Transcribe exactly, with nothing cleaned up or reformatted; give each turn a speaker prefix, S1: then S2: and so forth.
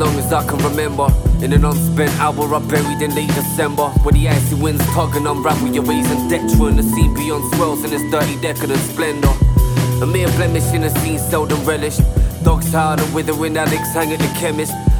S1: long as I can remember. In an unspent hour I buried in late December, where the icy winds tug and unravel your ways and detriment, and the scene beyond swells in its dirty decadent splendour. A mere blemish in a scene seldom relished. Dogs tired and withering, addicts hang at the chemist.